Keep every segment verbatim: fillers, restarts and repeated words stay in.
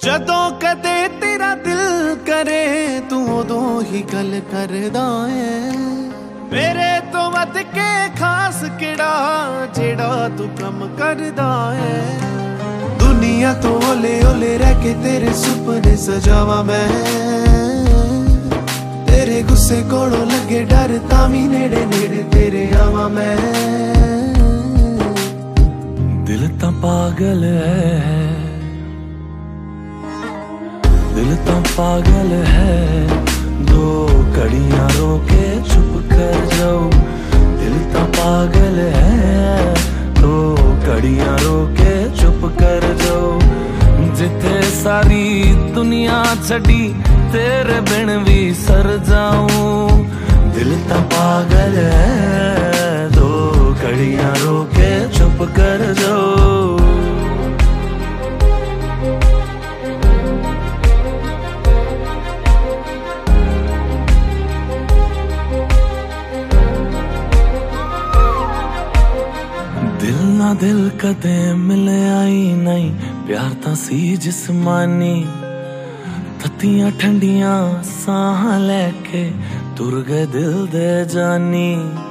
जदों कदे तेरा दिल करे तू उदों ही गल करदा है। मेरे तो मत के खास केड़ा जेड़ा तू कम करदा है। दुनिया तो ओले ओले रह के तेरे सुपने सजावा मैं। तेरे गुस्से कोलों लगे डर तामी नेड़े नेड़े तेरे आवा मैं। दिल ता पागल है, दिल तो पागल है। दो घड़ियां रोके चुप कर जाओ। दिल तो पागल है, दो घड़ियां रोके चुप कर जाओ। जिथे सारी दुनिया छड़ी तेरे बिन भी सर जाऊं। दिल तो पागल है, दो घड़ियां रोके चुप कर जाओ। दिल ना दिल कदे मिले आई नहीं, प्यार तां सी जिस्मानी। तत्तियां ठंडियां साह लैके तुर गए दिल दे जानी।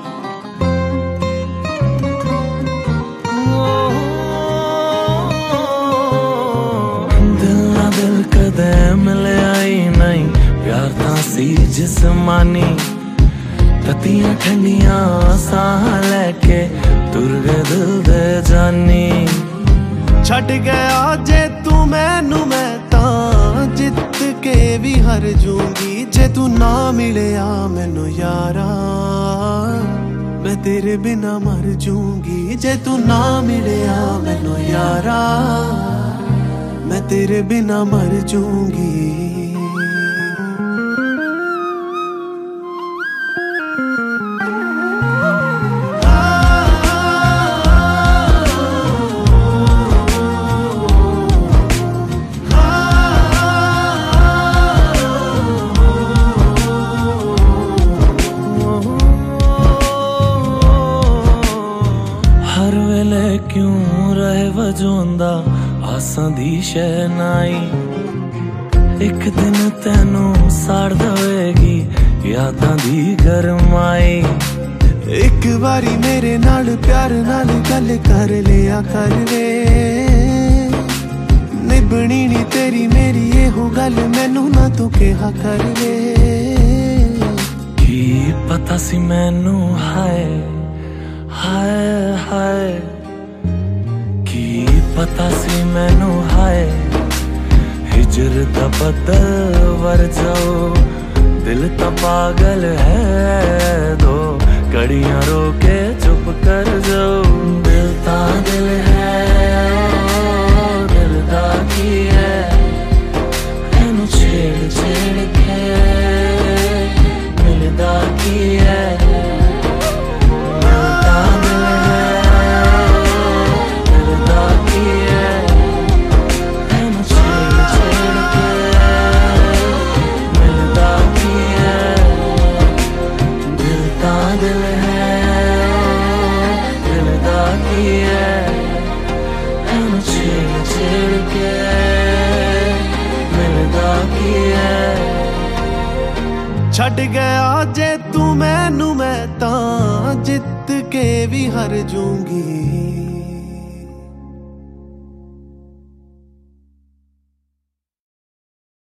दिल ना दिल कदे मिले आई नहीं, प्यार तां सी जिस्मानी। तत्तियां ठंडियां साह लैके तुर गए दिल दे जानी। छड़ गया जे तू मैनू मैं तां जित के भी हार जूंगी। जे तू ना मिलिया मैनू यारा मैं तेरे बिना मर जूंगी। जे तू ना मिलिया मैनू यारा मैं तेरे बिना मर जूंगी। हर वेले क्यों रहे वजोंदा आसां दी शहनाई। एक दिन तेनू साड़ दवेगी यादां दी गरमाई। एक बारी मेरे नाल प्यार नाल गल कर लिया कर वे। निभनी नी तेरी मेरी एहो गल मैनू ना तू कहा कर वे। की पता सी मैनू हाय हाय हाय। की पता सी मैनू हाय हिजर दा बदल वर जाओ। दिल ता पागल है, दो घड़ियां रोके चुप कर जाओ। दिल ता दिल है, दिल दा की है। एनू छेड़ छेड़ के मिलदा की है। छड़ गया जे तू मैनू मैं तां जित के भी हार जूंगी।